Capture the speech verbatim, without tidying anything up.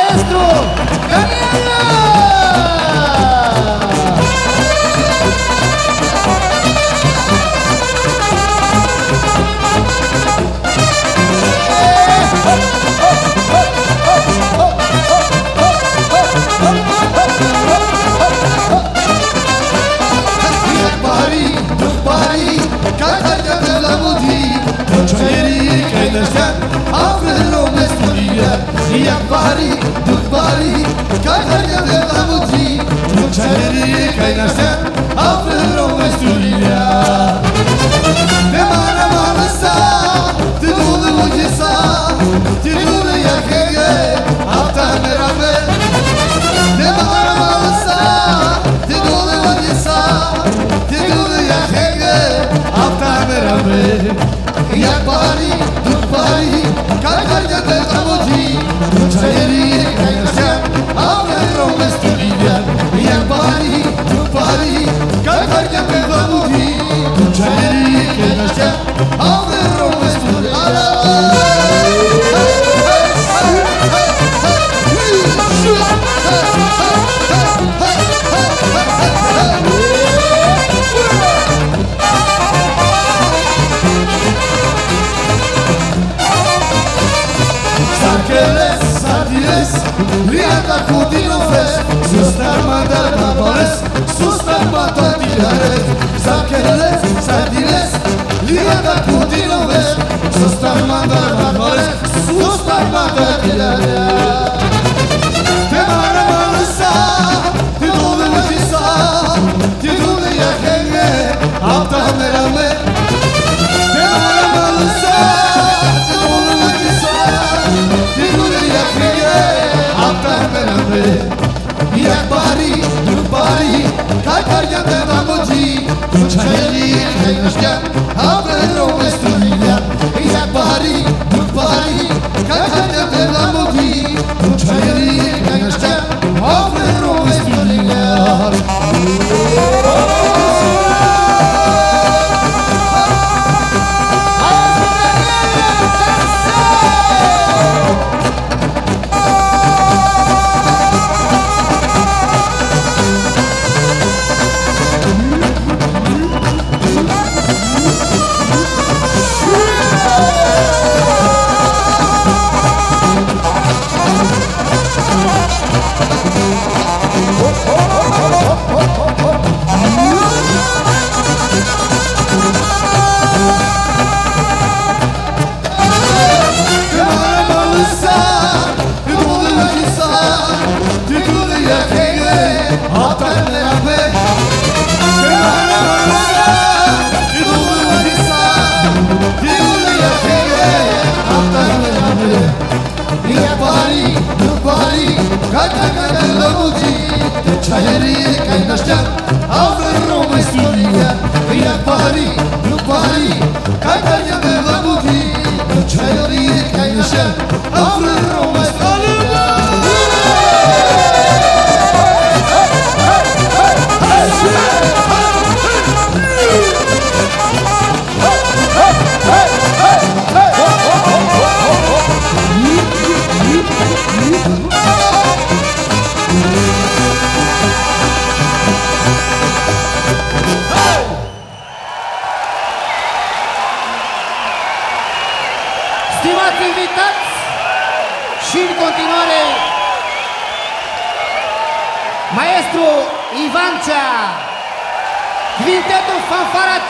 maestro Daniela. Jak bari, duk bari, kakarya de la muti, çayri kaynarsa, afro mestulia. De mana manasa, de dolu mujisa, de dolu yakege, hafta merabe. De mana manasa, de dolu mujisa, de dolu yakege, hafta merabe. Jak bari, duk bari, kakarya de la muti. Çayri kaynarsa, afro mestulia. Jak bari, duk bari, kakarya de la muti. Çayri kaynarsa, afro mestulia. Sarkeles, sardiles, liata kudinofes, sustar mandar babales, sustar mandar dilares. Sarkeles, sardiles, liata kudinofes, sustar mandar babales, sustar mandar dilares. Te mara manasa, te dole mujisa, te dole yakenge, hafta merame. Te mara manasa, te dole mujisa. Jak bari, duk bari, kakarya de la muti, çayri kaynarsa, afro mestulia. Jak bari, duk bari, kakarya de la muti, çayri kaynarsa, afro mestulia. Çayri kaynarsa, afro mestulia. Jak bari, duk bari, kakarya de la muti, çayri kaynarsa, afro mestulia. Stimați invitați, și în continuare maestru Ivancea, Quintetul Fanfara